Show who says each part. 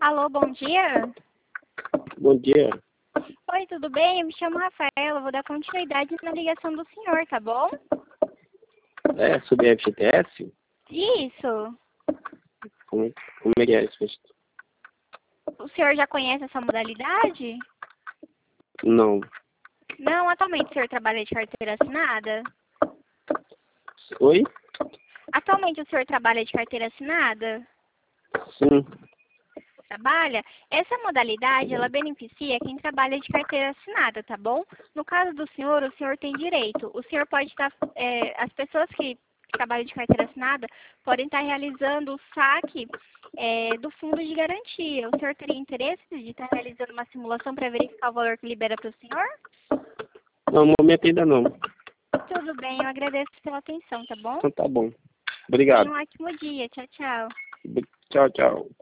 Speaker 1: Alô, bom dia.
Speaker 2: Bom dia.
Speaker 1: Oi, tudo bem? Eu me chamo Rafaela, vou dar continuidade na ligação do senhor, tá bom?
Speaker 2: É sobre FGTS?
Speaker 1: Isso.
Speaker 2: Como é que é isso?
Speaker 1: O senhor já conhece essa modalidade?
Speaker 2: Não.
Speaker 1: Não, atualmente o senhor trabalha de carteira assinada?
Speaker 2: Oi?
Speaker 1: Atualmente o senhor trabalha de carteira assinada?
Speaker 2: Sim.
Speaker 1: Trabalha? Essa modalidade, ela beneficia quem trabalha de carteira assinada, tá bom? No caso do senhor, o senhor tem direito. O senhor pode estar, as pessoas que trabalham de carteira assinada podem estar realizando o saque do fundo de garantia. O senhor teria interesse de estar realizando uma simulação para verificar o valor que libera para o senhor?
Speaker 2: Não, no momento ainda não.
Speaker 1: Tudo bem, eu agradeço pela atenção, tá bom?
Speaker 2: Então tá bom.
Speaker 1: Tenha
Speaker 2: Obrigado.
Speaker 1: um ótimo dia. Tchau, tchau.
Speaker 2: Tchau, tchau.